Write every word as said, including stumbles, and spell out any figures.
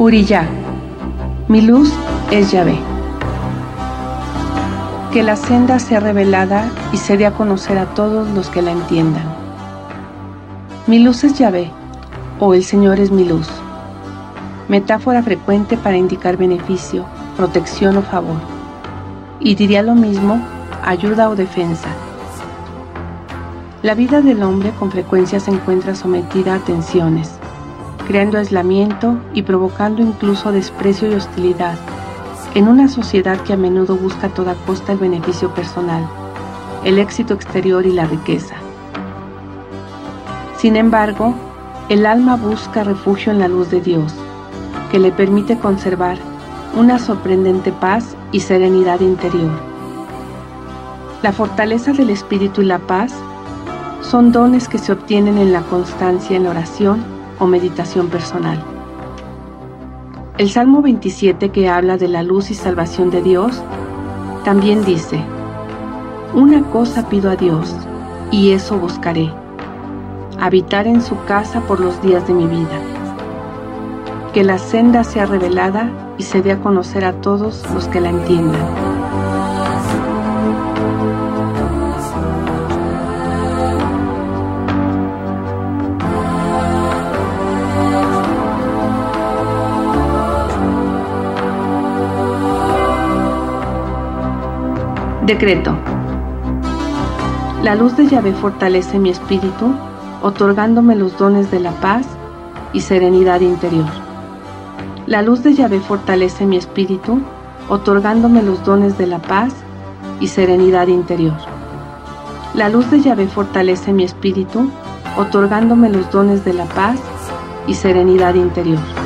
Uriyá, mi luz es Yahvé. Que la senda sea revelada y se dé a conocer a todos los que la entiendan. Mi luz es Yahvé, o el Señor es mi luz. Metáfora frecuente para indicar beneficio, protección o favor. Y diría lo mismo, ayuda o defensa. La vida del hombre con frecuencia se encuentra sometida a tensiones, creando aislamiento y provocando incluso desprecio y hostilidad, en una sociedad que a menudo busca a toda costa el beneficio personal, el éxito exterior y la riqueza. Sin embargo, el alma busca refugio en la luz de Dios, que le permite conservar una sorprendente paz y serenidad interior. La fortaleza del espíritu y la paz son dones que se obtienen en la constancia en la oración o meditación personal. El Salmo veintisiete, que habla de la luz y salvación de Dios, también dice: una cosa pido a Dios, y eso buscaré, habitar en su casa por los días de mi vida. Que la senda sea revelada y se dé a conocer a todos los que la entiendan. Decreto. La luz de Yahvé fortalece mi espíritu, otorgándome los dones de la paz y serenidad interior. La luz de Yahvé fortalece mi espíritu, otorgándome los dones de la paz y serenidad interior. La luz de Yahvé fortalece mi espíritu, otorgándome los dones de la paz y serenidad interior.